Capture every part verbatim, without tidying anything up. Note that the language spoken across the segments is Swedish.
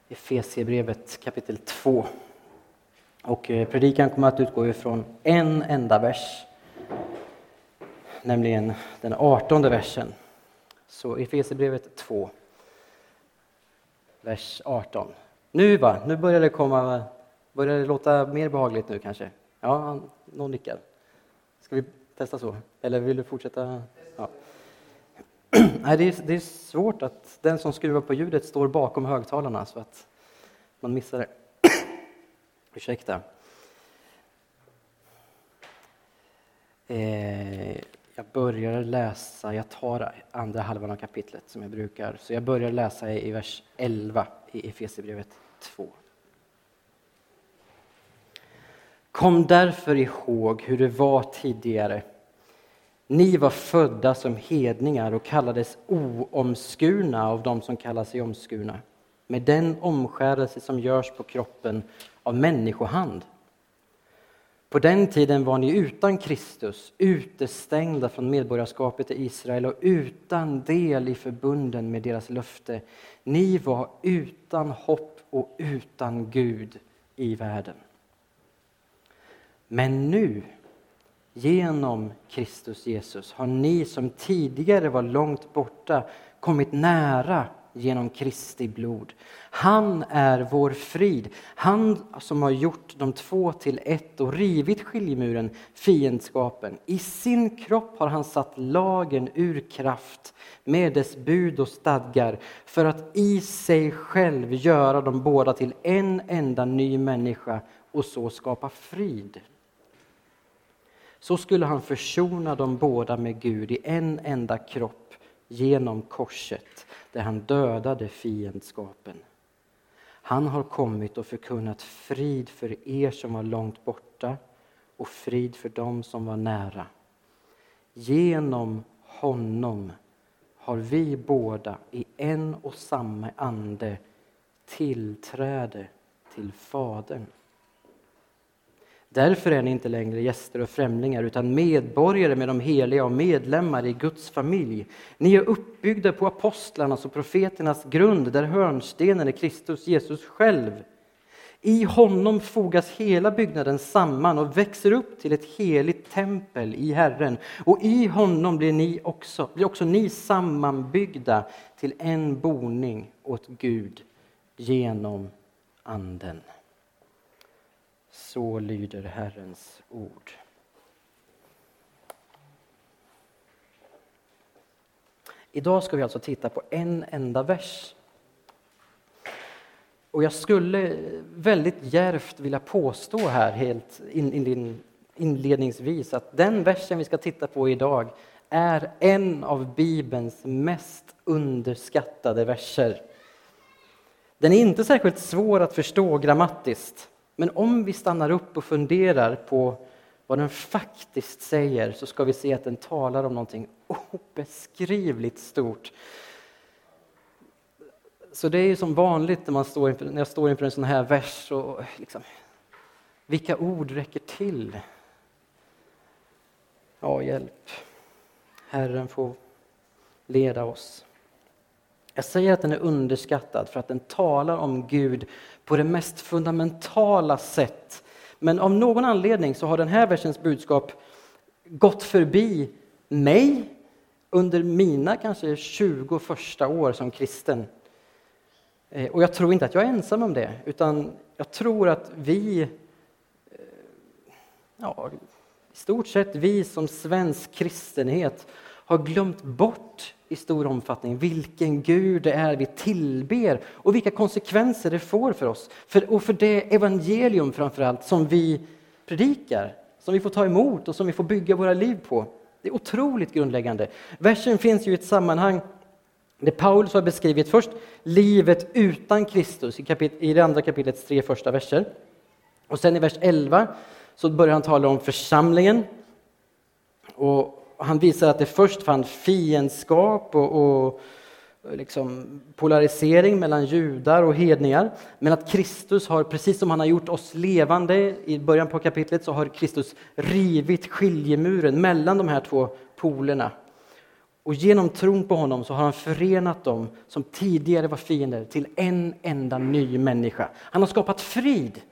Efesierbrevet kapitel två. Och predikan kommer att utgå ifrån en enda vers, nämligen den artonde versen. Så Efesierbrevet två, vers arton. Nu va, nu börjar det komma, börjar det låta mer behagligt nu kanske. Ja, någon nickar. Ska vi testa så? Eller vill du fortsätta? Ja. Nej, det är, det är svårt att den som skruvar på ljudet står bakom högtalarna så att man missar det. Ursäkta. Eh, jag börjar läsa, jag tar andra halvan av kapitlet som jag brukar. Så jag börjar läsa i vers elva i Efesierbrevet två. Kom därför ihåg hur det var tidigare. Ni var födda som hedningar och kallades oomskurna av de som kallar sig omskurna. Med den omskärelse som görs på kroppen av människohand. På den tiden var ni utan Kristus, utestängda från medborgarskapet i Israel och utan del i förbunden med deras löfte. Ni var utan hopp och utan Gud i världen. Men nu, genom Kristus Jesus, har ni som tidigare var långt borta kommit nära genom Kristi blod. Han är vår frid. Han som har gjort de två till ett och rivit skiljemuren, fiendskapen. I sin kropp har han satt lagen ur kraft med dess bud och stadgar för att i sig själv göra dem båda till en enda ny människa och så skapa frid. Så skulle han försona dem båda med Gud i en enda kropp genom korset, där han dödade fiendskapen. Han har kommit och förkunnat frid för er som var långt borta och frid för dem som var nära. Genom honom har vi båda i en och samma ande tillträde till Fadern. Därför är ni inte längre gäster och främlingar utan medborgare med de heliga och medlemmar i Guds familj. Ni är uppbyggda på apostlarnas och profeternas grund där hörnstenen är Kristus Jesus själv. I honom fogas hela byggnaden samman och växer upp till ett heligt tempel i Herren. Och i honom blir, ni också, blir också ni sammanbyggda till en boning åt Gud genom anden. Så lyder Herrens ord. Idag ska vi alltså titta på en enda vers. Och jag skulle väldigt djärvt vilja påstå här helt inledningsvis att den versen vi ska titta på idag är en av Bibelns mest underskattade verser. Den är inte särskilt svår att förstå grammatiskt. Men om vi stannar upp och funderar på vad den faktiskt säger så ska vi se att den talar om någonting obeskrivligt stort. Så det är ju som vanligt när, man står inför, när jag står inför en sån här vers. Och liksom, vilka ord räcker till? Ja, hjälp. Herren får leda oss. Jag säger att den är underskattad för att den talar om Gud på det mest fundamentala sätt. Men av någon anledning så har den här versens budskap gått förbi mig under mina kanske tjugo första år som kristen. Och jag tror inte att jag är ensam om det, utan jag tror att vi, ja, i stort sett vi som svensk kristenhet har glömt bort i stor omfattning vilken Gud det är vi tillber och vilka konsekvenser det får för oss. För, och för det evangelium framförallt som vi predikar, som vi får ta emot och som vi får bygga våra liv på. Det är otroligt grundläggande. Versen finns ju i ett sammanhang där Paulus har beskrivit först livet utan Kristus i, kapit- i det andra kapitlets tre första verser. Och sen i vers elva så börjar han tala om församlingen. Och han visar att det först fanns fiendskap och, och liksom polarisering mellan judar och hedningar. Men att Kristus har, precis som han har gjort oss levande i början på kapitlet, så har Kristus rivit skiljemuren mellan de här två polerna. Och genom tron på honom så har han förenat dem som tidigare var fiender till en enda ny människa. Han har skapat frid.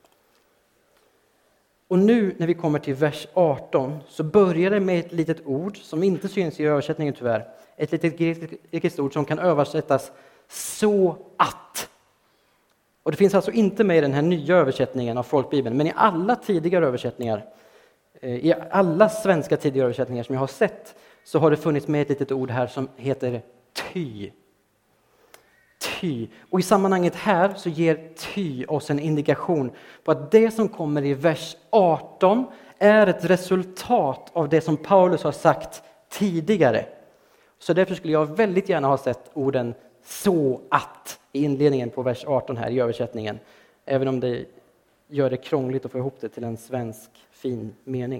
Och nu när vi kommer till vers arton så börjar det med ett litet ord som inte syns i översättningen tyvärr. Ett litet grekiskt ord som kan översättas så att. Och det finns alltså inte med i den här nya översättningen av folkbibeln, men i alla tidigare översättningar, i alla svenska tidigare översättningar som jag har sett, så har det funnits med ett litet ord här som heter ty. Ty. Och i sammanhanget här så ger ty oss en indikation på att det som kommer i vers arton är ett resultat av det som Paulus har sagt tidigare. Så därför skulle jag väldigt gärna ha sett orden så att i inledningen på vers arton här i översättningen. Även om det gör det krångligt att få ihop det till en svensk fin mening.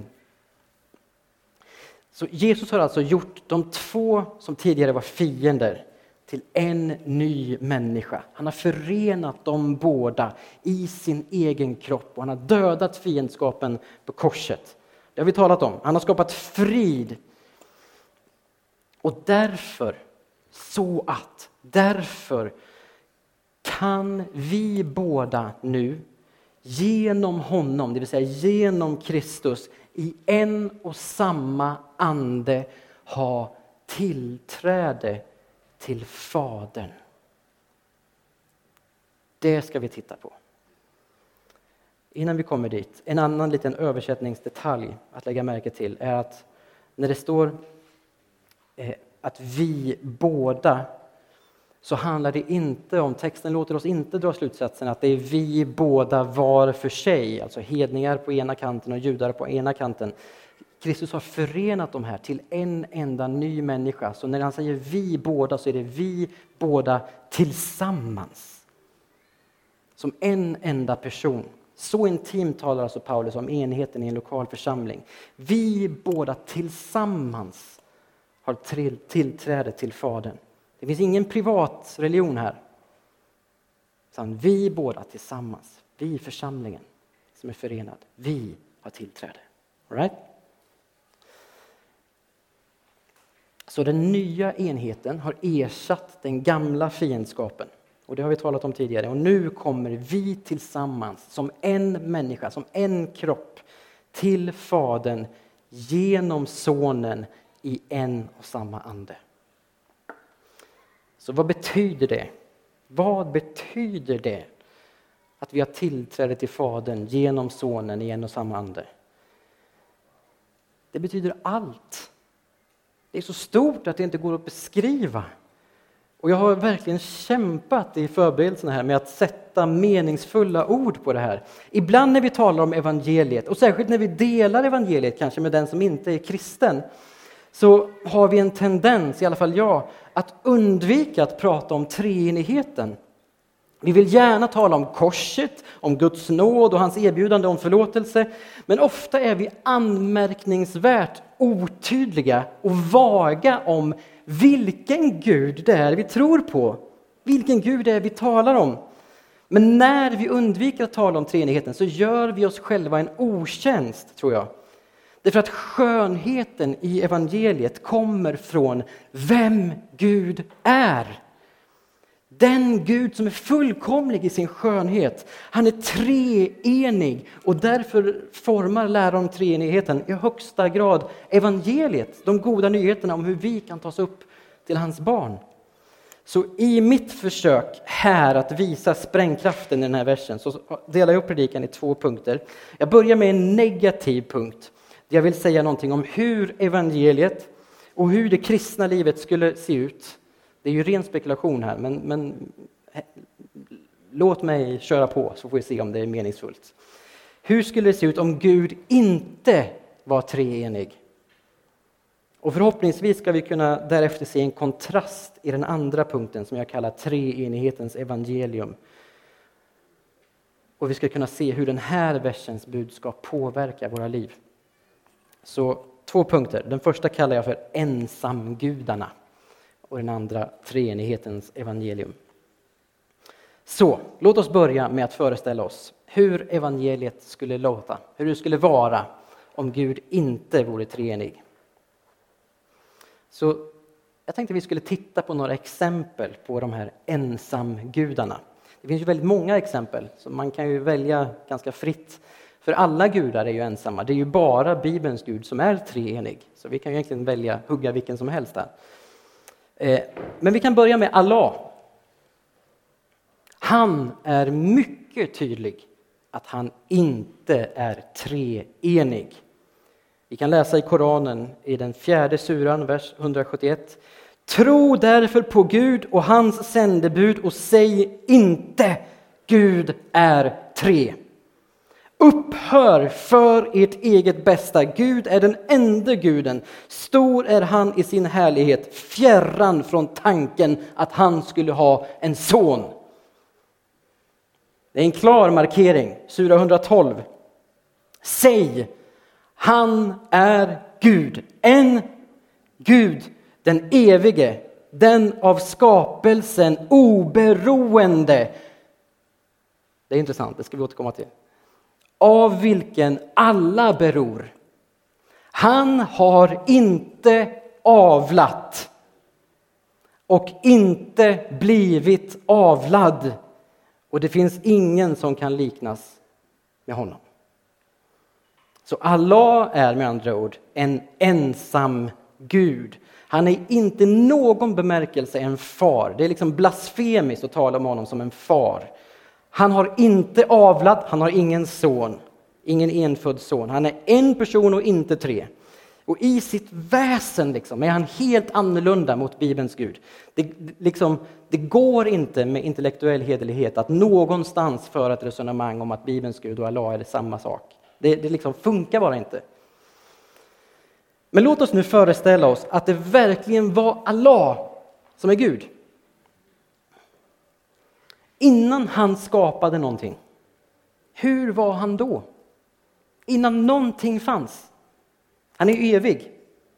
Så Jesus har alltså gjort de två som tidigare var fiender till en ny människa. Han har förenat dem båda i sin egen kropp och han har dödat fiendskapen på korset. Det har vi talat om. Han har skapat frid. Och därför, så att, därför kan vi båda nu genom honom, det vill säga genom Kristus, i en och samma ande ha tillträde till Fadern. Det ska vi titta på. Innan vi kommer dit, en annan liten översättningsdetalj att lägga märke till är att när det står eh, att vi båda, så handlar det inte om, texten låter oss inte dra slutsatsen att det är vi båda var för sig, alltså hedningar på ena kanten och judar på ena kanten. Kristus har förenat dem här till en enda ny människa. Så när han säger vi båda så är det vi båda tillsammans. Som en enda person. Så intimt talar alltså Paulus om enheten i en lokal församling. Vi båda tillsammans har tillträde till Fadern. Det finns ingen privat religion här. Utan vi båda tillsammans, vi församlingen som är förenad, vi har tillträde. All right? Så den nya enheten har ersatt den gamla fiendskapen. Och det har vi talat om tidigare. Och nu kommer vi tillsammans som en människa, som en kropp till Fadern genom Sonen i en och samma ande. Så vad betyder det? Vad betyder det att vi har tillträde till Fadern genom Sonen i en och samma ande? Det betyder allt. Det är så stort att det inte går att beskriva. Och jag har verkligen kämpat i förberedelserna här med att sätta meningsfulla ord på det här. Ibland när vi talar om evangeliet, och särskilt när vi delar evangeliet kanske med den som inte är kristen, så har vi en tendens, i alla fall jag, att undvika att prata om treenigheten. Vi vill gärna tala om korset, om Guds nåd och hans erbjudande om förlåtelse. Men ofta är vi anmärkningsvärt otydliga och vaga om vilken Gud det är vi tror på. Vilken Gud det är vi talar om. Men när vi undviker att tala om treenigheten så gör vi oss själva en otjänst, tror jag. Därför att skönheten i evangeliet kommer från vem Gud är. Den Gud som är fullkomlig i sin skönhet. Han är treenig och därför formar läran om treenigheten i högsta grad evangeliet. De goda nyheterna om hur vi kan tas upp till hans barn. Så i mitt försök här att visa sprängkraften i den här versen så delar jag upp predikan i två punkter. Jag börjar med en negativ punkt. Jag vill säga någonting om hur evangeliet och hur det kristna livet skulle se ut. Det är ju ren spekulation här, men, men låt mig köra på så får vi se om det är meningsfullt. Hur skulle det se ut om Gud inte var treenig? Och förhoppningsvis ska vi kunna därefter se en kontrast i den andra punkten som jag kallar treenighetens evangelium. Och vi ska kunna se hur den här versens budskap påverkar våra liv. Så två punkter. Den första kallar jag för ensamgudarna. Och den andra treenighetens evangelium. Så, låt oss börja med att föreställa oss hur evangeliet skulle låta. Hur det skulle vara om Gud inte vore treenig. Så Jag tänkte vi skulle titta på några exempel på de här ensamgudarna. Det finns ju väldigt många exempel, så man kan ju välja ganska fritt. För alla gudar är ju ensamma. Det är ju bara Bibelns Gud som är treenig. Så vi kan ju egentligen välja hugga vilken som helst där. Eh, men vi kan börja med Allah. Han är mycket tydlig att han inte är treenig. Vi kan läsa i Koranen i den fjärde suran, vers hundrasjuttioett. Tro därför på Gud och hans sändebud och säg inte Gud är tre. Upphör för ert eget bästa. Gud är den enda guden. Stor är han i sin härlighet. Fjärran från tanken att han skulle ha en son. Det är en klar markering. Sura hundratolv. Säg, han är Gud. En Gud, den evige. Den av skapelsen oberoende. Det är intressant, det ska vi återkomma till. Av vilken alla beror. Han har inte avlat och inte blivit avlad. Och det finns ingen som kan liknas med honom. Så Allah är med andra ord en ensam Gud. Han är inte någon bemärkelse en far. Det är liksom blasfemiskt att tala om honom som en far. Han har inte avlat, han har ingen son, ingen enfödd son. Han är en person och inte tre. Och i sitt väsen liksom, är han helt annorlunda mot Bibelns Gud. Det, liksom, det går inte med intellektuell hederlighet att någonstans föra ett resonemang om att Bibelns Gud och Allah är det samma sak. Det, det liksom funkar bara inte. Men låt oss nu föreställa oss att det verkligen var Allah som är Gud. Innan han skapade någonting. Hur var han då? Innan någonting fanns. Han är evig.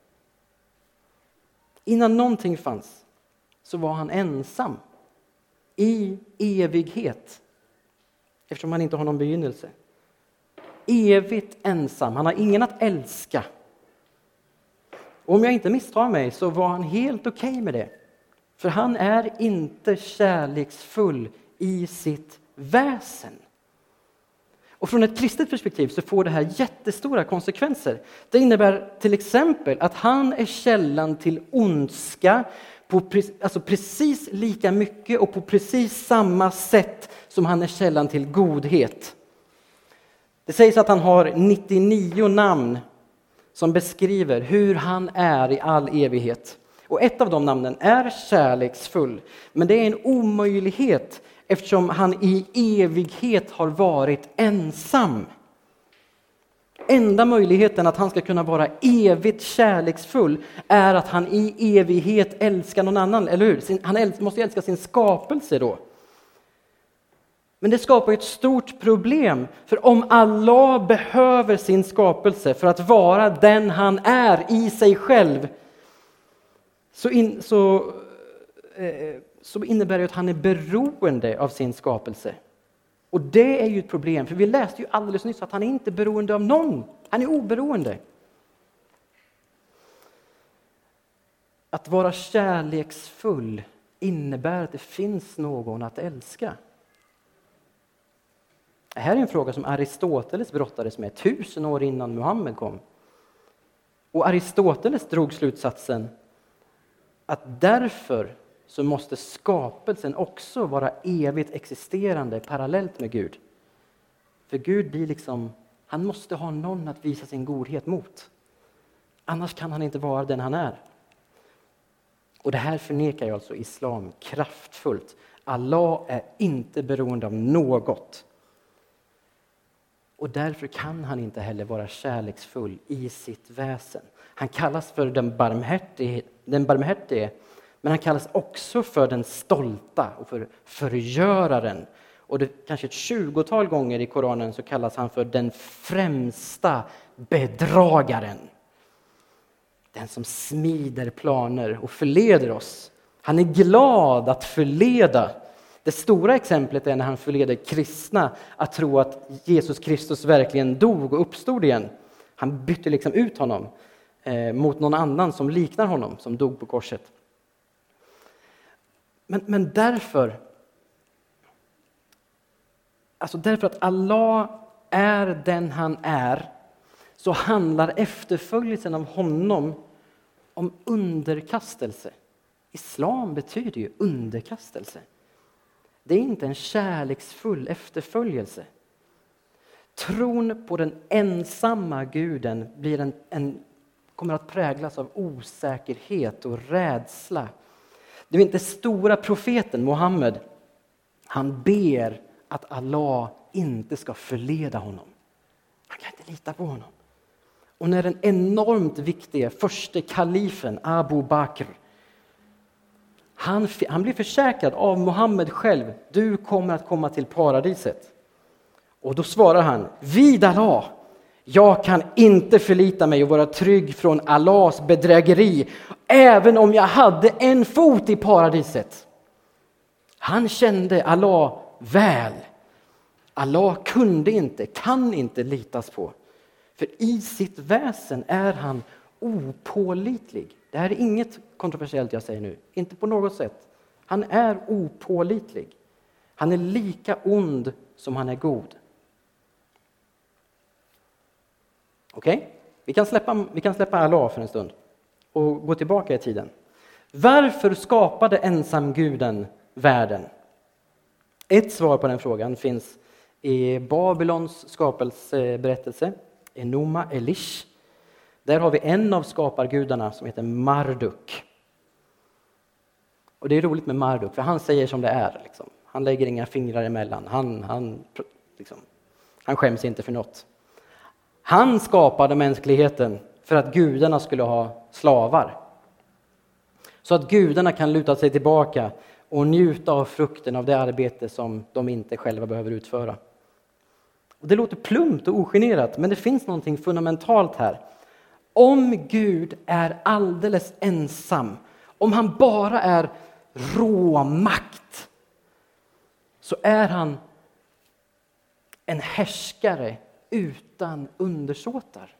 Innan någonting fanns så var han ensam. I evighet. Eftersom han inte har någon begynnelse. Evigt ensam. Han har ingen att älska. Och om jag inte misstar mig så var han helt okej okay med det. För han är inte kärleksfull i sitt väsen. Och från ett kristet perspektiv så får det här jättestora konsekvenser. Det innebär till exempel att han är källan till ondska på alltså precis lika mycket och på precis samma sätt som han är källan till godhet. Det sägs att han har nittionio namn som beskriver hur han är i all evighet. Och ett av de namnen är kärleksfull. Men det är en omöjlighet eftersom han i evighet har varit ensam. Enda möjligheten att han ska kunna vara evigt kärleksfull är att han i evighet älskar någon annan, eller hur? Han måste älska sin skapelse då. Men det skapar ett stort problem. För om Allah behöver sin skapelse för att vara den han är i sig själv, så, in, så, eh, så innebär det att han är beroende av sin skapelse. Och det är ju ett problem, för vi läste ju alldeles nyss att han är inte beroende av någon. Han är oberoende. Att vara kärleksfull innebär att det finns någon att älska. Det här är en fråga som Aristoteles brottades med tusen år innan Muhammed kom. Och Aristoteles drog slutsatsen att därför så måste skapelsen också vara evigt existerande parallellt med Gud. För Gud blir liksom, han måste ha någon att visa sin godhet mot. Annars kan han inte vara den han är. Och det här förnekar ju alltså islam kraftfullt. Allah är inte beroende av något. Och därför kan han inte heller vara kärleksfull i sitt väsen. Han kallas för den barmhärtige, den barmhärtige, men han kallas också för den stolta och för förgöraren. Och det kanske ett tjugotal gånger i Koranen så kallas han för den främsta bedragaren. Den som smider planer och förleder oss. Han är glad att förleda. Det stora exemplet är när han förleder kristna att tro att Jesus Kristus verkligen dog och uppstod igen. Han bytte liksom ut honom eh, mot någon annan som liknar honom, som dog på korset. Men, men därför, alltså därför att Allah är den han är, så handlar efterföljelsen av honom om underkastelse. Islam betyder ju underkastelse. Det är inte en kärleksfull efterföljelse. Tron på den ensamma guden blir en, en, kommer att präglas av osäkerhet och rädsla. Det är inte stora profeten Muhammed. Han ber att Allah inte ska förleda honom. Han kan inte lita på honom. Och när den enormt viktiga första kalifen Abu Bakr, han, han blir försäkrad av Muhammed själv, du kommer att komma till paradiset. Och då svarar han, vid Allah, jag kan inte förlita mig och vara trygg från Allahs bedrägeri, även om jag hade en fot i paradiset. Han kände Allah väl. Allah kunde inte, kan inte litas på. För i sitt väsen är han opålitlig. Det här är inget kontroversiellt jag säger nu. Inte på något sätt. Han är opålitlig. Han är lika ond som han är god. Okej? Okay? Vi kan släppa, vi kan släppa Allah för en stund. Och gå tillbaka i tiden. Varför skapade ensamguden världen? Ett svar på den frågan finns i Babylons skapelseberättelse. Enuma Elish. Där har vi en av skapargudarna som heter Marduk. Och det är roligt med Marduk, för han säger som det är. Liksom. Han lägger inga fingrar emellan. Han, han, liksom, han skäms inte för något. Han skapade mänskligheten för att gudarna skulle ha slavar. Så att gudarna kan luta sig tillbaka och njuta av frukten av det arbete som de inte själva behöver utföra. Och det låter plumpt och ogenerat, men det finns någonting fundamentalt här. Om Gud är alldeles ensam, om han bara är råmakt, så är han en härskare utan undersåtar.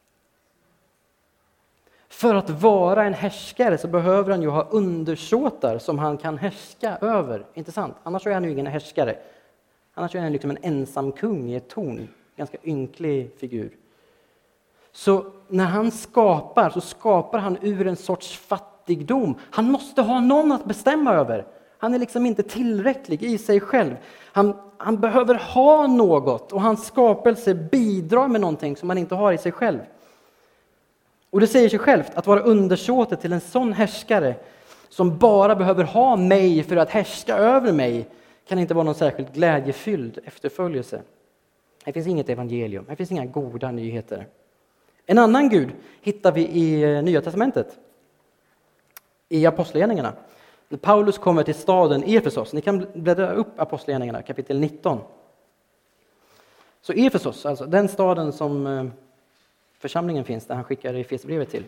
För att vara en härskare så behöver han ju ha undersåtar som han kan härska över. Inte sant? Annars är han ju ingen härskare. Annars är han liksom en ensam kung i ett torn. Ganska ynklig figur. Så när han skapar så skapar han ur en sorts fattigdom. Han måste ha någon att bestämma över. Han är liksom inte tillräcklig i sig själv. Han, han behöver ha något, och hans skapelse bidrar med någonting som han inte har i sig själv. Och det säger sig självt att vara undersåte till en sån härskare som bara behöver ha mig för att härska över mig kan inte vara någon särskilt glädjefylld efterföljelse. Det finns inget evangelium, det finns inga goda nyheter. En annan Gud hittar vi i Nya testamentet, i Apostlagärningarna. När Paulus kommer till staden Efesos, ni kan bläddra upp Apostlagärningarna kapitel nitton. Så Efesos, alltså den staden som församlingen finns, där han skickar Efesierbrevet till.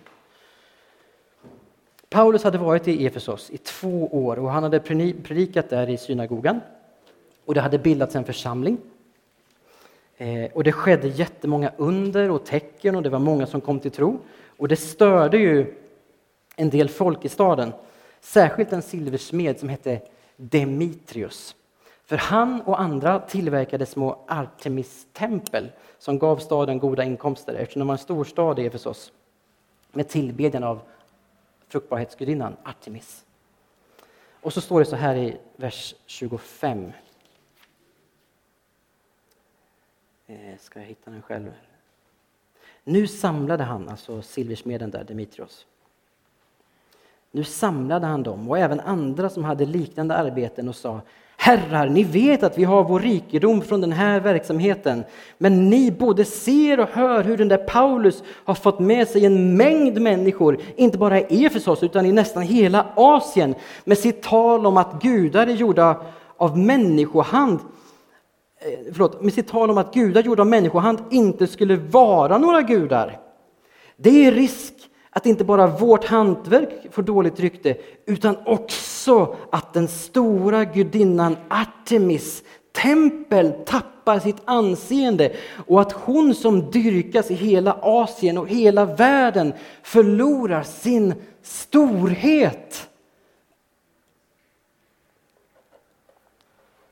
Paulus hade varit i Efesos i två år och han hade predikat där i synagogan. Och det hade bildats en församling. Eh, och det skedde jättemånga under och tecken och det var många som kom till tro. Och det störde ju en del folk i staden. Särskilt en silversmed som hette Demetrius. För han och andra tillverkade små Artemis-tempel som gav staden goda inkomster eftersom det var en stor stad i Efesos med tillbedjan av fruktbarhetsgudinnan Artemis. Och så står det så här i vers tjugofem. Eh, ska jag hitta den själv? Nu samlade han, alltså silversmeden där, Demetrios. Nu samlade han dem och även andra som hade liknande arbeten och sa: Herrar, ni vet att vi har vår rikedom från den här verksamheten. Men ni både ser och hör hur den där Paulus har fått med sig en mängd människor, inte bara i Efesos utan i nästan hela Asien, med sitt tal om att gudar är gjorda av människohand. Eh, förlåt, med sitt tal om att gudar gjorda av människohand inte skulle vara några gudar. Det är risk att inte bara vårt hantverk får dåligt rykte, utan också att den stora gudinnan Artemis tempel tappar sitt anseende och att hon som dyrkas i hela Asien och hela världen förlorar sin storhet.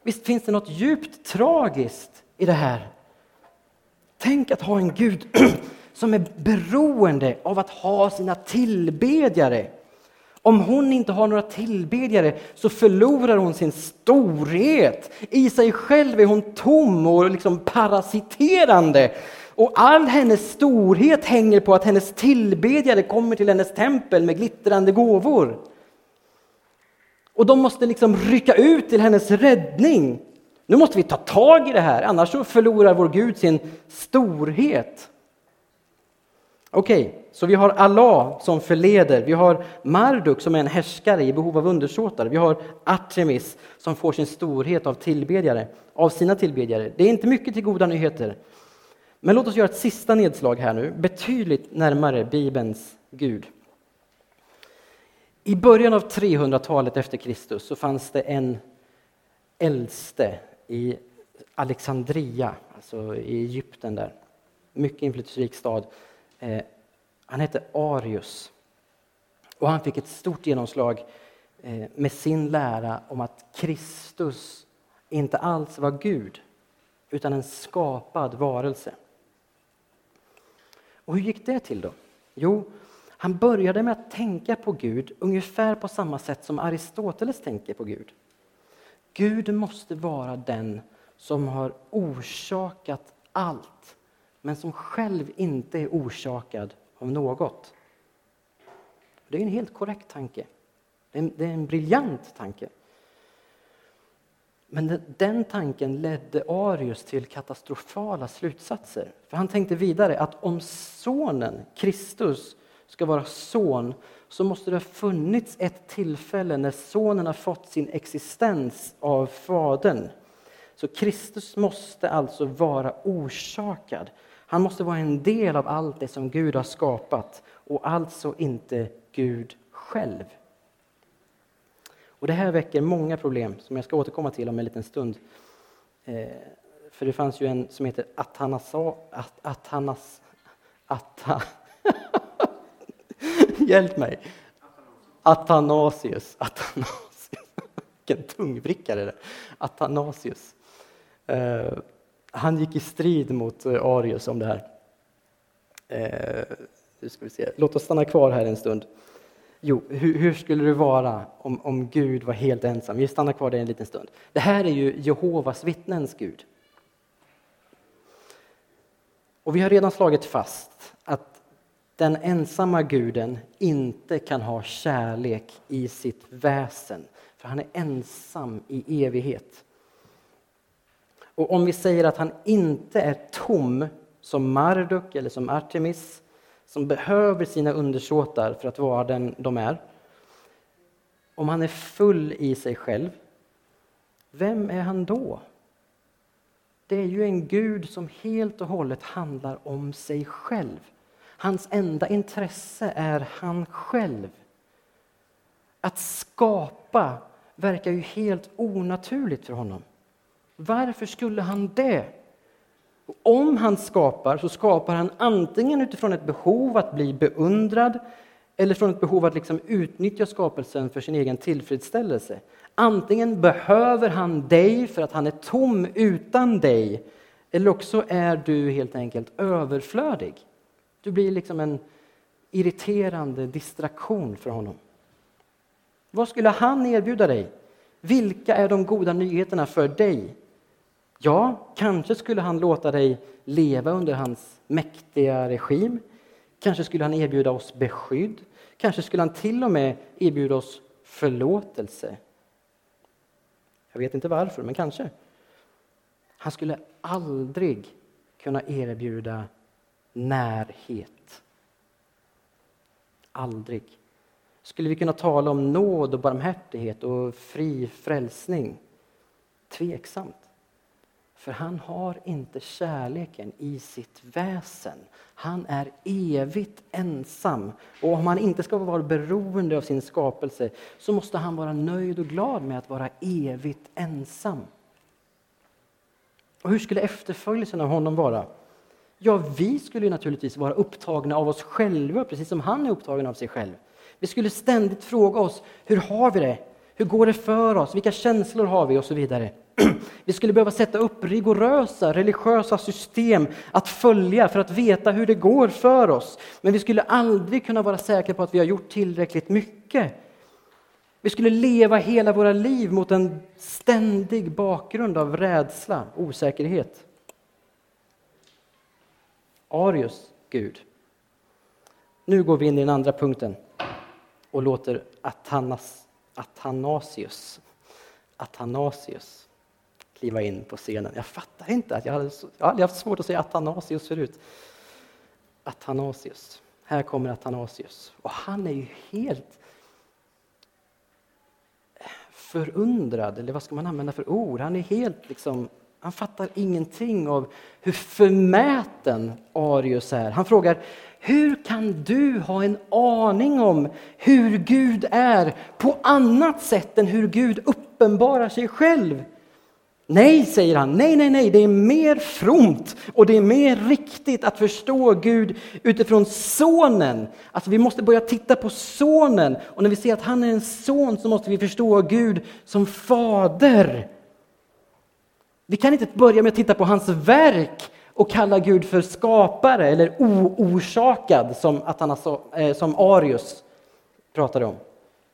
Visst finns det något djupt tragiskt i det här. Tänk att ha en Gud som är beroende av att ha sina tillbedjare. Om hon inte har några tillbedjare så förlorar hon sin storhet. I sig själv är hon tom och liksom parasiterande. Och all hennes storhet hänger på att hennes tillbedjare kommer till hennes tempel med glittrande gåvor. Och de måste liksom rycka ut till hennes räddning. Nu måste vi ta tag i det här, annars så förlorar vår Gud sin storhet. Okej, okay, så vi har Allah som förleder. Vi har Marduk som är en härskare i behov av undersåtar. Vi har Artemis som får sin storhet av tillbedjare, av sina tillbedjare. Det är inte mycket till goda nyheter. Men låt oss göra ett sista nedslag här nu, betydligt närmare Bibelns Gud. I början av trehundratalet efter Kristus så fanns det en äldste i Alexandria, alltså i Egypten där. Mycket inflytelserik stad. Eh, han hette Arius. Och han fick ett stort genomslag eh, med sin lära om att Kristus inte alls var Gud, utan en skapad varelse. Och hur gick det till då? Jo, han började med att tänka på Gud ungefär på samma sätt som Aristoteles tänker på Gud. Gud måste vara den som har orsakat allt, men som själv inte är orsakad av något. Det är en helt korrekt tanke. Det är en, det är en briljant tanke. Men den, den tanken ledde Arius till katastrofala slutsatser. För han tänkte vidare att om sonen, Kristus, ska vara son, så måste det ha funnits ett tillfälle när sonen har fått sin existens av fadern. Så Kristus måste alltså vara orsakad. Han måste vara en del av allt det som Gud har skapat, och alltså inte Gud själv. Och det här väcker många problem som jag ska återkomma till om en liten stund. Eh, för det fanns ju en som heter Athanasa, At, Athanas, Atta, hjälp mig. Athanasius. Athanasius. Vilken tungvrickare det. Athanasius. Eh, han gick i strid mot Arius om det här. Eh, nu ska vi se. Låt oss stanna kvar här en stund. Jo, hur, hur skulle det vara om, om Gud var helt ensam? Vi stannar kvar där en liten stund. Det här är ju Jehovas vittnens Gud. Och vi har redan slagit fast att den ensamma guden inte kan ha kärlek i sitt väsen. För han är ensam i evighet. Och om vi säger att han inte är tom som Marduk eller som Artemis, som behöver sina undersåtar för att vara den de är. Om han är full i sig själv, vem är han då? Det är ju en Gud som helt och hållet handlar om sig själv. Hans enda intresse är han själv. Att skapa verkar ju helt onaturligt för honom. Varför skulle han det? Och om han skapar så skapar han antingen utifrån ett behov att bli beundrad eller från ett behov att liksom utnyttja skapelsen för sin egen tillfredsställelse. Antingen behöver han dig för att han är tom utan dig, eller också är du helt enkelt överflödig. Du blir liksom en irriterande distraktion för honom. Vad skulle han erbjuda dig? Vilka är de goda nyheterna för dig? Ja, kanske skulle han låta dig leva under hans mäktiga regim. Kanske skulle han erbjuda oss beskydd. Kanske skulle han till och med erbjuda oss förlåtelse. Jag vet inte varför, men kanske. Han skulle aldrig kunna erbjuda närhet. Aldrig. Skulle vi kunna tala om nåd och barmhärtighet och fri frälsning? Tveksamt. För han har inte kärleken i sitt väsen. Han är evigt ensam. Och om han inte ska vara beroende av sin skapelse så måste han vara nöjd och glad med att vara evigt ensam. Och hur skulle efterföljelsen av honom vara? Ja, vi skulle naturligtvis vara upptagna av oss själva, precis som han är upptagen av sig själv. Vi skulle ständigt fråga oss, hur har vi det? Hur går det för oss? Vilka känslor har vi? Och så vidare. Vi skulle behöva sätta upp rigorösa religiösa system att följa för att veta hur det går för oss. Men vi skulle aldrig kunna vara säkra på att vi har gjort tillräckligt mycket. Vi skulle leva hela våra liv mot en ständig bakgrund av rädsla, osäkerhet. Arius, Gud. Nu går vi in i den andra punkten och låter Atanas, Athanasius, Athanasius kliva in på scenen. Jag fattar inte att jag hade, jag hade haft svårt att säga Athanasius förut. Athanasius. Här kommer Athanasius. Och han är ju helt förundrad, eller vad ska man använda för ord? Han är helt liksom, han fattar ingenting av hur förmäten Arius är. Han frågar, hur kan du ha en aning om hur Gud är på annat sätt än hur Gud uppenbarar sig själv? Nej, säger han. Nej, nej, nej. Det är mer fromt och det är mer riktigt att förstå Gud utifrån sonen. Alltså vi måste börja titta på sonen. Och när vi ser att han är en son så måste vi förstå Gud som fader. Vi kan inte börja med att titta på hans verk och kalla Gud för skapare eller oorsakad som, att han har, som Arius pratade om.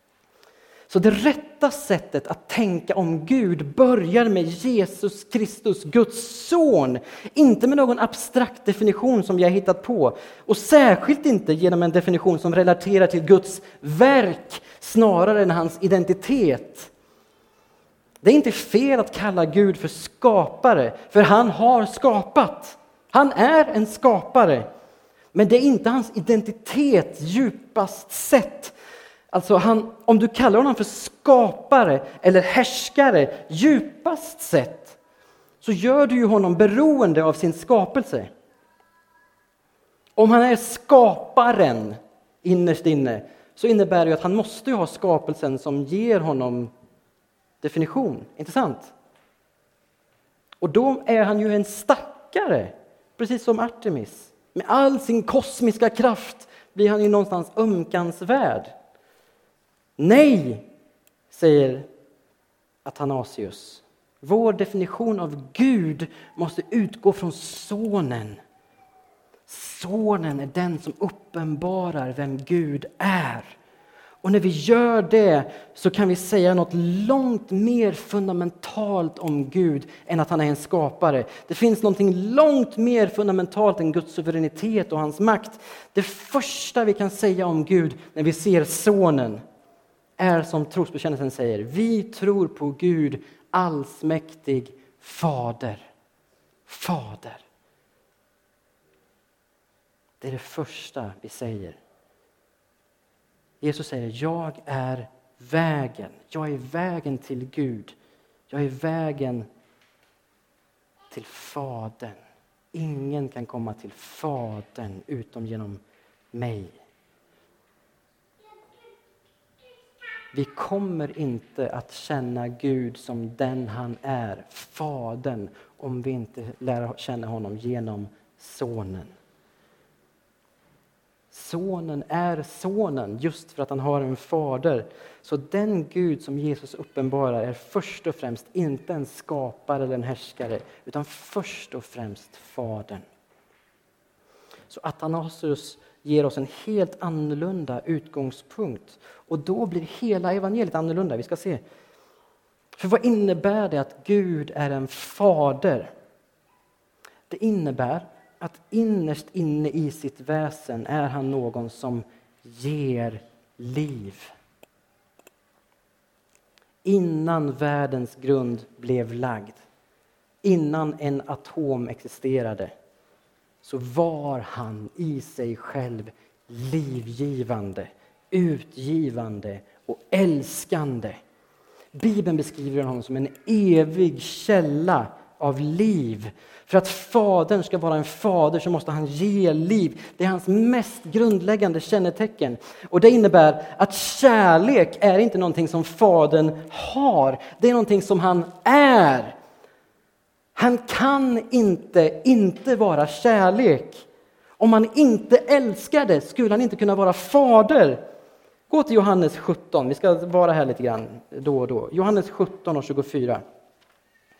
Så det rätta sättet att tänka om Gud börjar med Jesus Kristus, Guds son. Inte med någon abstrakt definition som jag hittat på. Och särskilt inte genom en definition som relaterar till Guds verk snarare än hans identitet. Det är inte fel att kalla Gud för skapare, för han har skapat. Han är en skapare. Men det är inte hans identitet djupast sett. Alltså han, om du kallar honom för skapare eller härskare djupast sett, så gör du ju honom beroende av sin skapelse. Om han är skaparen innerst inne, så innebär det att han måste ha skapelsen som ger honom definition, inte sant? Och då är han ju en stackare, precis som Artemis. Med all sin kosmiska kraft blir han ju någonstans ömkansvärd. Nej, säger Athanasius. Vår definition av Gud måste utgå från sonen. Sonen är den som uppenbarar vem Gud är. Och när vi gör det så kan vi säga något långt mer fundamentalt om Gud än att han är en skapare. Det finns någonting långt mer fundamentalt än Guds suveränitet och hans makt. Det första vi kan säga om Gud när vi ser sonen är som trosbekännelsen säger. Vi tror på Gud, allsmäktig fader. Fader. Det är det första vi säger. Jesus säger, jag är vägen. Jag är vägen till Gud. Jag är vägen till Fadern. Ingen kan komma till Fadern utom genom mig. Vi kommer inte att känna Gud som den han är, Fadern, om vi inte lär känna honom genom sonen. Sonen är sonen just för att han har en fader. Så den Gud som Jesus uppenbarar är först och främst inte en skapare eller en härskare, utan först och främst fadern. Så Athanasius ger oss en helt annorlunda utgångspunkt. Och då blir hela evangeliet annorlunda. Vi ska se. För vad innebär det att Gud är en fader? Det innebär att innerst inne i sitt väsen är han någon som ger liv. Innan världens grund blev lagd, innan en atom existerade, så var han i sig själv livgivande, utgivande och älskande. Bibeln beskriver honom som en evig källa av liv. För att fadern ska vara en fader så måste han ge liv. Det är hans mest grundläggande kännetecken. Och det innebär att kärlek är inte någonting som fadern har. Det är någonting som han är. Han kan inte inte vara kärlek. Om han inte älskade skulle han inte kunna vara fader. Gå till Johannes sjutton. Vi ska vara här lite grann då och då. Johannes sjutton och tjugofyra.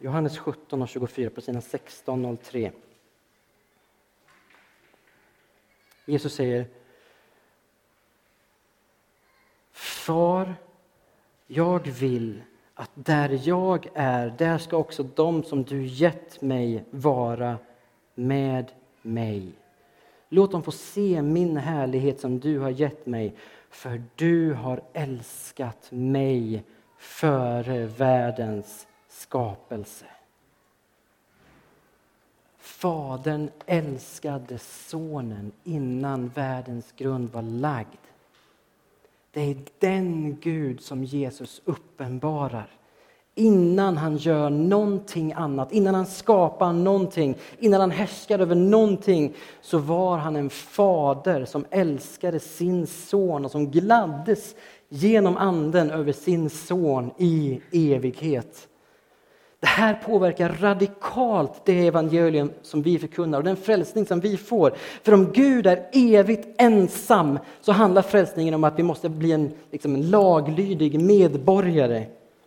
Johannes sjutton och tjugofyra på sidan sexton noll tre. Jesus säger: Far, jag vill att där jag är, där ska också de som du gett mig vara med mig. Låt dem få se min härlighet som du har gett mig, för du har älskat mig före världens skapelse. Fadern älskade sonen innan världens grund var lagd. Det är den Gud som Jesus uppenbarar. Innan han gör någonting annat, innan han skapar någonting, innan han härskar över någonting, så var han en fader som älskade sin son och som gladdes genom anden över sin son i evighet. Det här påverkar radikalt det evangelium som vi förkunnar och den frälsning som vi får. För om Gud är evigt ensam, så handlar frälsningen om att vi måste bli en, liksom en laglydig medborgare.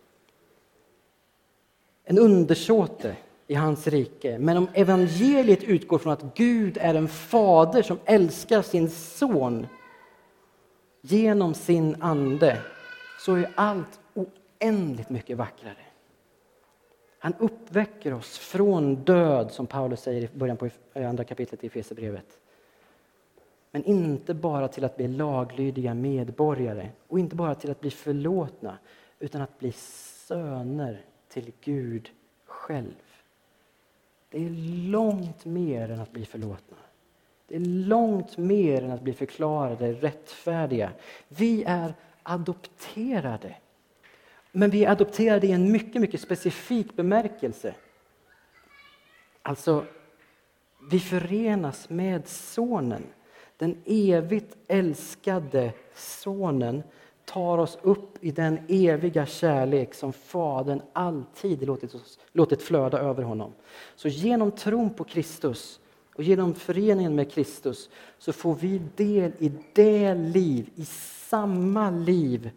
En undersåte i hans rike. Men om evangeliet utgår från att Gud är en fader som älskar sin son genom sin ande, så är allt oändligt mycket vackrare. Han uppväcker oss från död, som Paulus säger i början på andra kapitlet i Efesierbrevet. Men inte bara till att bli laglydiga medborgare och inte bara till att bli förlåtna, utan att bli söner till Gud själv. Det är långt mer än att bli förlåtna. Det är långt mer än att bli förklarade rättfärdiga. Vi är adopterade. Men vi är adopterade i en mycket, mycket specifik bemärkelse. Alltså, vi förenas med sonen. Den evigt älskade sonen tar oss upp i den eviga kärlek som Fadern alltid låtit, oss, låtit flöda över honom. Så genom tron på Kristus och genom föreningen med Kristus så får vi del i det liv, i samma liv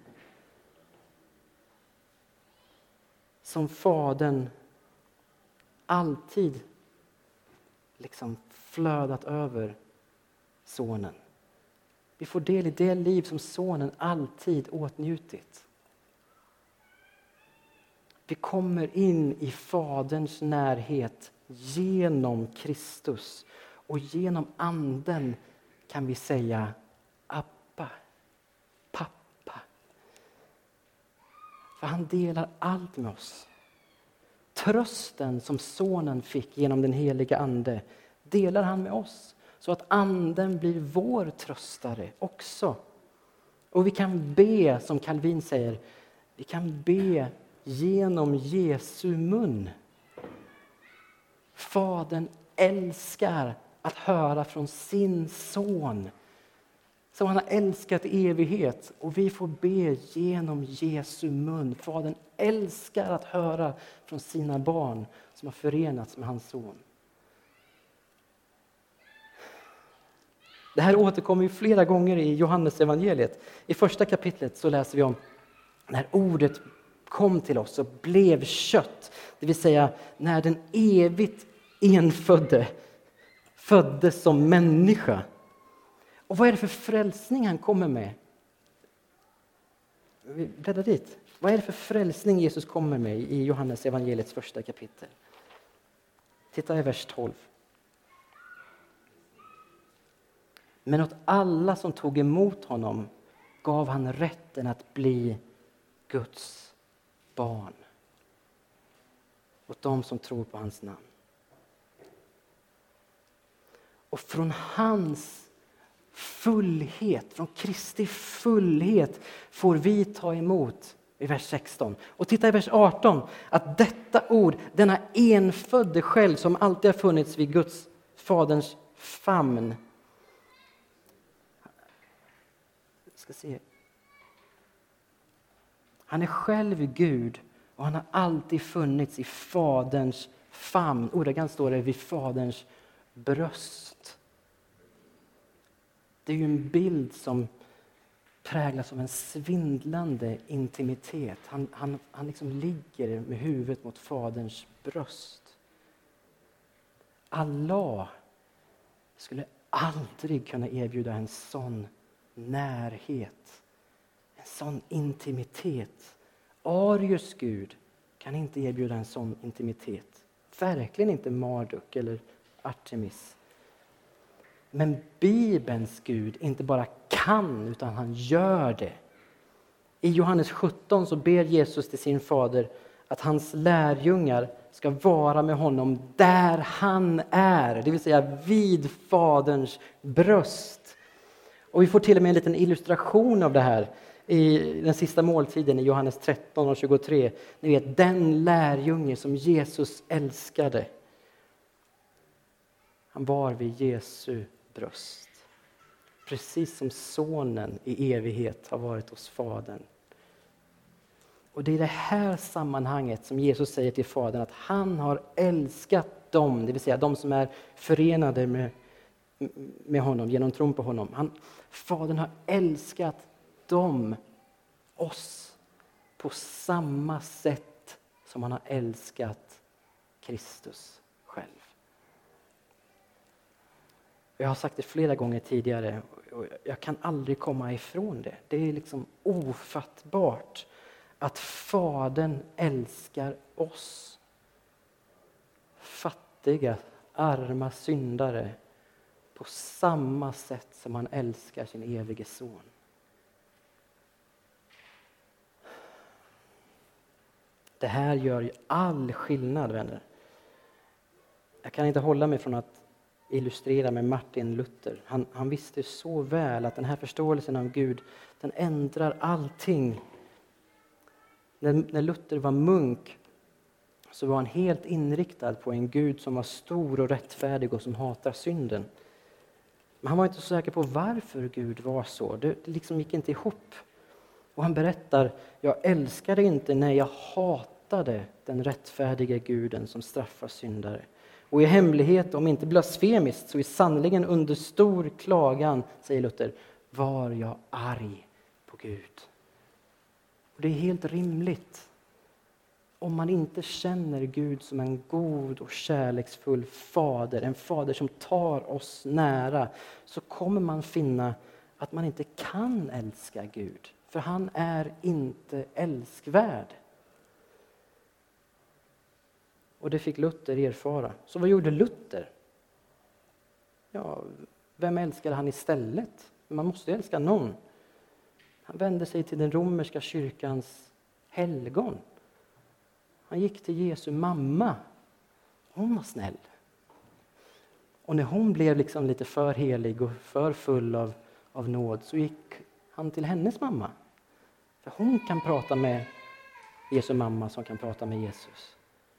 som Fadern alltid liksom flödat över sonen. Vi får del i det liv som sonen alltid åtnjutit. Vi kommer in i Faderns närhet genom Kristus. Och genom anden kan vi säga Abba, pappa. För han delar allt med oss. Trösten som sonen fick genom den heliga ande delar han med oss. Så att anden blir vår tröstare också. Och vi kan be, som Calvin säger, vi kan be genom Jesu mun. Fadern älskar att höra från sin son, som han har älskat i evighet. Och vi får be genom Jesu mun. Fadern älskar att höra från sina barn som har förenats med hans son. Det här återkommer ju flera gånger i Johannes evangeliet. I första kapitlet så läser vi om när ordet kom till oss och blev kött. Det vill säga när den evigt enfödde föddes som människa. Och vad är det för frälsning han kommer med? Vi bläddrar dit. Vad är det för frälsning Jesus kommer med i Johannes evangeliets första kapitel? Titta i vers tolv. Men åt alla som tog emot honom gav han rätten att bli Guds barn. Åt de som tror på hans namn. Och från hans fullhet, från Kristi fullhet får vi ta emot i vers sexton. Och titta i vers arton att detta ord, denna enfödde själv som alltid har funnits vid Guds faderns famn. Ska se. Han är själv Gud och han har alltid funnits i faderns famn. Ordagrant står det vid faderns bröst. Det är ju en bild som präglas av en svindlande intimitet. Han, han, han liksom ligger med huvudet mot faderns bröst. Allah skulle aldrig kunna erbjuda en sån närhet, en sån intimitet. Arius Gud kan inte erbjuda en sån intimitet. Verkligen inte Marduk eller Artemis. Men Bibelns Gud inte bara kan, utan han gör det. I Johannes sjutton så ber Jesus till sin fader att hans lärjungar ska vara med honom där han är. Det vill säga vid faderns bröst. Och vi får till och med en liten illustration av det här i den sista måltiden i Johannes tretton och tjugotre. Ni vet, den lärjunge som Jesus älskade. Han var vid Jesu bröst. Precis som sonen i evighet har varit hos fadern. Och det är det här sammanhanget som Jesus säger till fadern att han har älskat dem, det vill säga de som är förenade med, med honom genom tron på honom. Han, fadern har älskat dem, oss, på samma sätt som han har älskat Kristus själv. Jag har sagt det flera gånger tidigare och jag kan aldrig komma ifrån det. Det är liksom ofattbart att fadern älskar oss. Fattiga, arma syndare på samma sätt som han älskar sin evige son. Det här gör ju all skillnad, vänner. Jag kan inte hålla mig från att illustrera med Martin Luther. Han, han visste så väl att den här förståelsen av Gud, den ändrar allting. När, när Luther var munk så var han helt inriktad på en Gud som var stor och rättfärdig och som hatar synden. Men han var inte så säker på varför Gud var så. Det, det liksom gick inte ihop. Och han berättar, jag älskade inte när jag hatade den rättfärdiga guden som straffar syndare. Och i hemlighet, om inte blasfemiskt, så är sannligen under stor klagan, säger Luther, var jag arg på Gud. Och det är helt rimligt. Om man inte känner Gud som en god och kärleksfull fader, en fader som tar oss nära, så kommer man finna att man inte kan älska Gud. För han är inte älskvärd. Och det fick Luther erfara. Så vad gjorde Luther? Ja, vem älskade han istället? Man måste älska någon. Han vände sig till den romerska kyrkans helgon. Han gick till Jesu mamma. Hon var snäll. Och när hon blev liksom lite för helig och för full av, av nåd, så gick han till hennes mamma. För hon kan prata med Jesu mamma som kan prata med Jesus.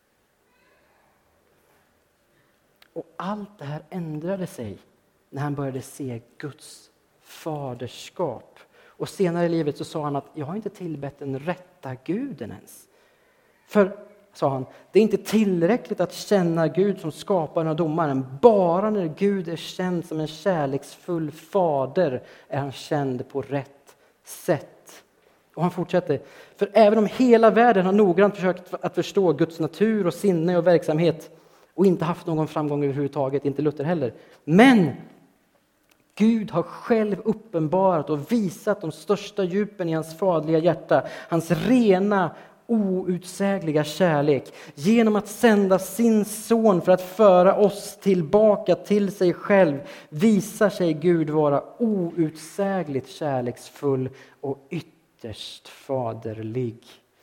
Och allt det här ändrade sig när han började se Guds faderskap. Och senare i livet så sa han att jag har inte tillbett den rätta guden ens. För, sa han, det är inte tillräckligt att känna Gud som skaparen och domaren. Bara när Gud är känd som en kärleksfull fader är han känd på rätt sätt. Och han fortsätter, för även om hela världen har noggrant försökt att förstå Guds natur och sinne och verksamhet och inte haft någon framgång överhuvudtaget, inte Luther heller. Men Gud har själv uppenbarat och visat de största djupen i hans faderliga hjärta, hans rena, outsägliga kärlek, genom att sända sin son för att föra oss tillbaka till sig själv, visar sig Gud vara outsägligt kärleksfull och ytterst faderlig.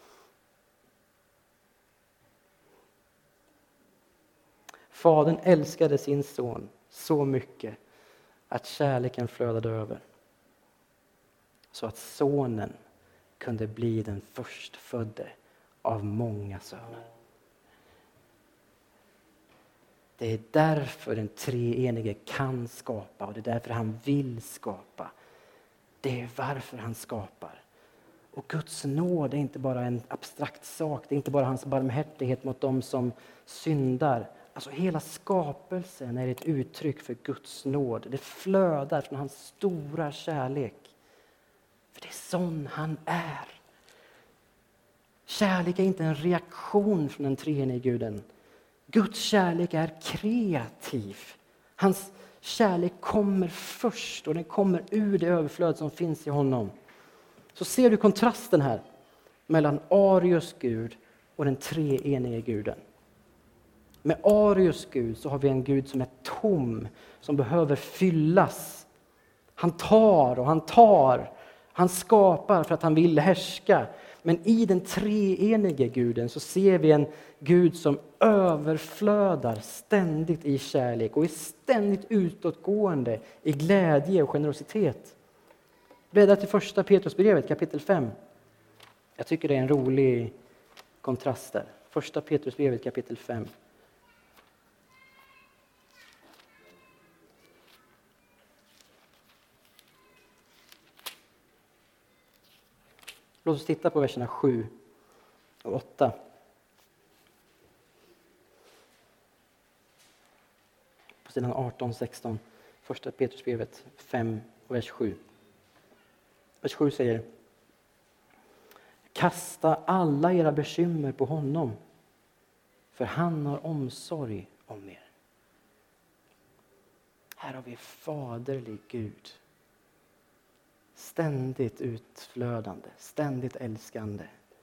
Fadern älskade sin son så mycket att kärleken flödade över. Så att sonen kunde bli den förstfödde av många söner. Det är därför den treenige kan skapa och det är därför han vill skapa. Det är varför han skapar. Och Guds nåd är inte bara en abstrakt sak. Det är inte bara hans barmhärtighet mot dem som syndar. Alltså hela skapelsen är ett uttryck för Guds nåd. Det flödar från hans stora kärlek. För det är sån han är. Kärlek är inte en reaktion från den treenige Guden. Guds kärlek är kreativ. Hans kärlek kommer först och den kommer ur det överflöd som finns i honom. Så ser du kontrasten här mellan Arius Gud och den treenige Guden. Med Arius Gud så har vi en Gud som är tom, som behöver fyllas. Han tar och han tar, han skapar för att han vill härska. Men i den treenige Guden så ser vi en Gud som överflödar ständigt i kärlek och är ständigt utåtgående i glädje och generositet. Bläddra till första Petrusbrevet kapitel fem. Jag tycker det är en rolig kontrast där. Första Petrusbrevet kapitel fem. Låt oss titta på verserna sju och åtta. På sidan arton sexton. Första Petrusbrevet fem och vers sju. Vers sju säger: kasta alla era bekymmer på honom, för han har omsorg om er. Här har vi faderlig Gud. Ständigt utflödande, ständigt älskande.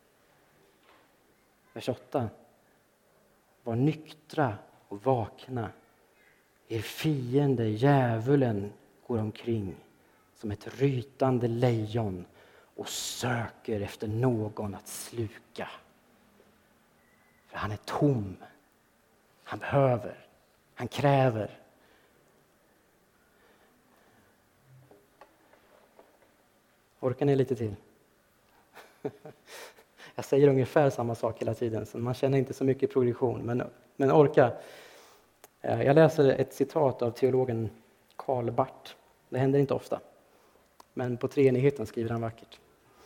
Vers åtta. Var nyktra och vakna. Er fiende, djävulen, går omkring som ett rytande lejon och söker efter någon att sluka. För han är tom. Han behöver. Han kräver. Orkar ni lite till? Jag säger ungefär samma sak hela tiden, så man känner inte så mycket progression. Men, men orka. Jag läser ett citat av teologen Karl Barth. Det händer inte ofta. Men på treenigheten skriver han vackert.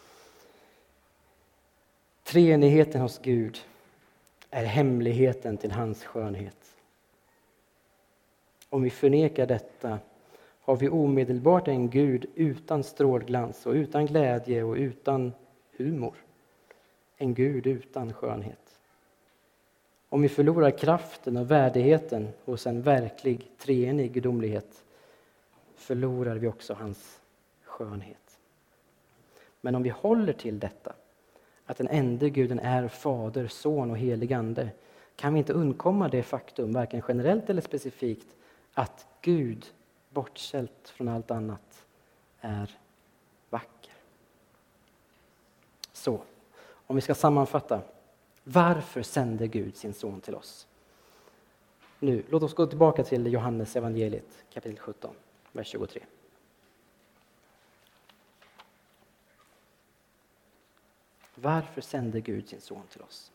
Treenigheten hos Gud är hemligheten till hans skönhet. Om vi förnekar detta har vi omedelbart en Gud utan strålglans och utan glädje och utan humor. En Gud utan skönhet. Om vi förlorar kraften och värdigheten hos en verklig treenig gudomlighet förlorar vi också hans skönhet. Men om vi håller till detta, att den enda Guden är Fader, Son och helig ande, kan vi inte undkomma det faktum, varken generellt eller specifikt, att Gud, bortsält från allt annat, är vacker. Så, om vi ska sammanfatta. Varför sände Gud sin son till oss? Nu, låt oss gå tillbaka till Johannes evangeliet, kapitel sjutton, vers tjugotre. Varför sände Gud sin son till oss?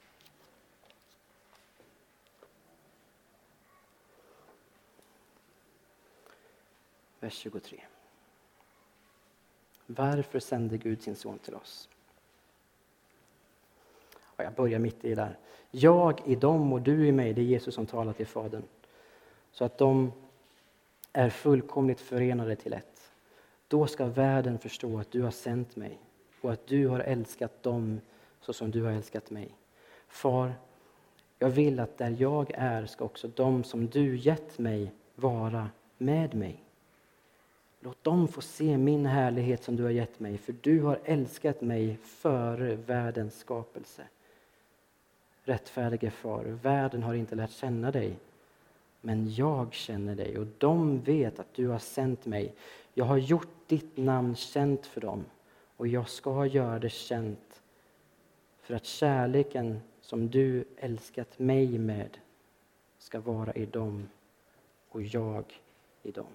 Vers tjugotre. Varför sände Gud sin son till oss? Och jag börjar mitt i där. Jag i dem och du i mig, det är Jesus som talar till Fadern. Så att de är fullkomligt förenade till ett. Då ska världen förstå att du har sänt mig och att du har älskat dem så som du har älskat mig. Far, jag vill att där jag är ska också de som du gett mig vara med mig. Låt dem få se min härlighet som du har gett mig, för du har älskat mig före världens skapelse. Rättfärdige far, världen har inte lärt känna dig, men jag känner dig och de vet att du har sänt mig. Jag har gjort ditt namn känt för dem och jag ska göra det känt för att kärleken som du älskat mig med ska vara i dem och jag i dem.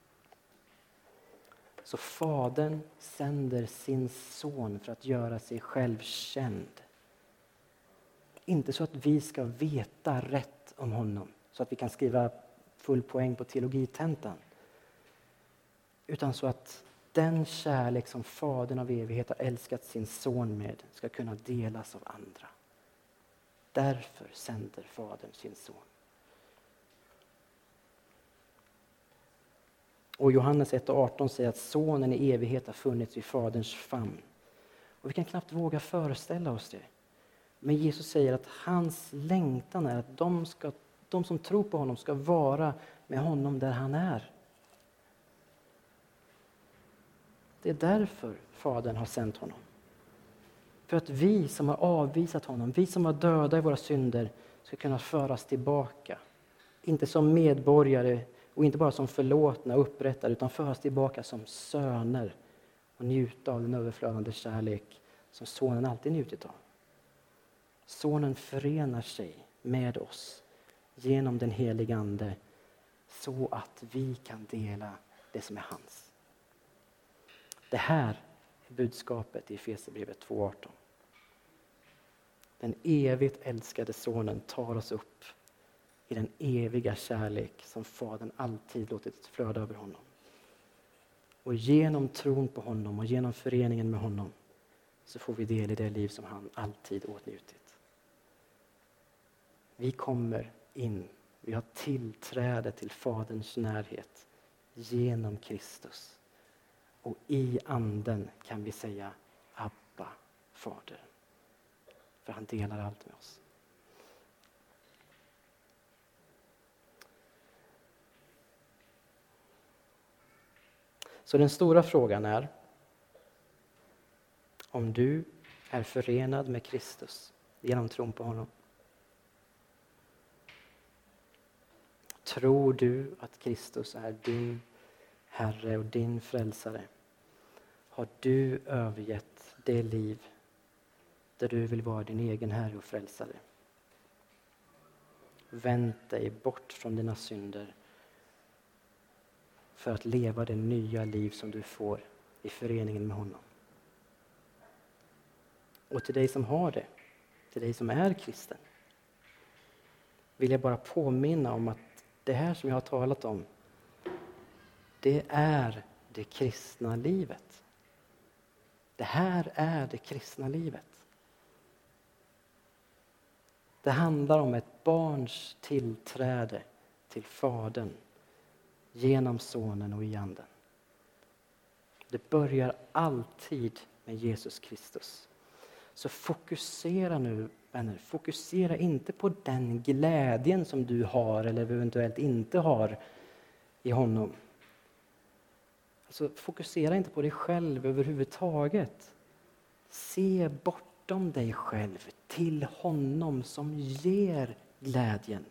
Så Fadern sänder sin son för att göra sig själv känd. Inte så att vi ska veta rätt om honom, så att vi kan skriva full poäng på teologitentan. Utan så att den kärlek som Fadern av evighet har älskat sin son med ska kunna delas av andra. Därför sänder Fadern sin son. Och Johannes ett och arton säger att sonen i evighet har funnits i faderns famn. Och vi kan knappt våga föreställa oss det. Men Jesus säger att hans längtan är att de, ska, de som tror på honom ska vara med honom där han är. Det är därför Fadern har sänt honom. För att vi som har avvisat honom, vi som var döda i våra synder, ska kunna föras tillbaka. Inte som medborgare och inte bara som förlåtna och upprättade, utan föras tillbaka som söner och njuta av den överflödande kärlek som sonen alltid njutit av. Sonen förenar sig med oss genom den heliga ande så att vi kan dela det som är hans. Det här är budskapet i Efesierbrevet två arton. Den evigt älskade sonen tar oss upp i den eviga kärlek som Fadern alltid låtit flöda över honom. Och genom tron på honom och genom föreningen med honom så får vi del i det liv som han alltid åtnjutit. Vi kommer in, vi har tillträde till Faderns närhet genom Kristus. Och i anden kan vi säga Abba, Fader. För han delar allt med oss. Så den stora frågan är om du är förenad med Kristus genom tron på honom. Tror du att Kristus är din Herre och din frälsare? Har du övergett det liv där du vill vara din egen Herre och frälsare? Vänd dig bort från dina synder för att leva det nya liv som du får i föreningen med honom. Och till dig som har det, till dig som är kristen, vill jag bara påminna om att det här som jag har talat om, det är det kristna livet. Det här är det kristna livet. Det handlar om ett barns tillträde till Fadern genom Sonen och i anden. Det börjar alltid med Jesus Kristus. Så fokusera nu, vänner, fokusera inte på den glädjen som du har eller eventuellt inte har i honom. Alltså, fokusera inte på dig själv överhuvudtaget. Se bortom dig själv till honom som ger glädjen.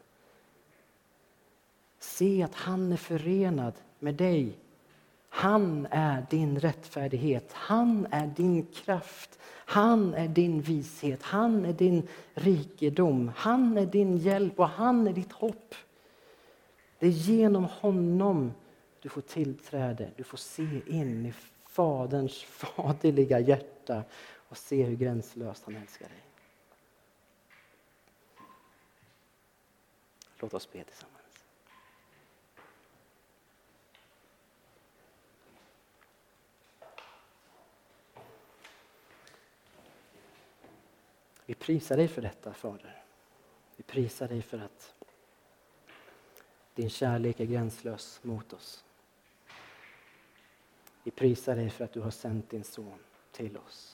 Se att han är förenad med dig. Han är din rättfärdighet. Han är din kraft. Han är din vishet. Han är din rikedom. Han är din hjälp och han är ditt hopp. Det är genom honom du får tillträde. Du får se in i Faderns faderliga hjärta och se hur gränslöst han älskar dig. Låt oss be tillsammans. Vi prisar dig för detta, Fader. Vi prisar dig för att din kärlek är gränslös mot oss. Vi prisar dig för att du har sänt din son till oss.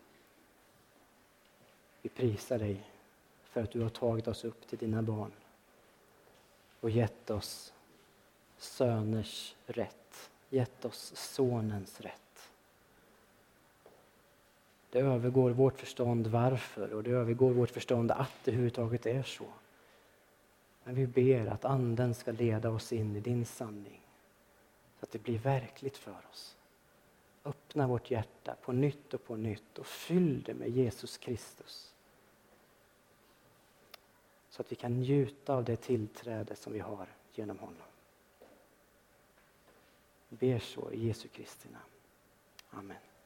Vi prisar dig för att du har tagit oss upp till dina barn och gett oss söners rätt, gett oss sonens rätt. Det övergår vårt förstånd varför och det övergår vårt förstånd att det överhuvudtaget är så. Men vi ber att anden ska leda oss in i din sanning så att det blir verkligt för oss. Öppna vårt hjärta på nytt och på nytt och fyll det med Jesus Kristus. Så att vi kan njuta av det tillträde som vi har genom honom. Vi ber så i Jesu Kristi namn. Amen.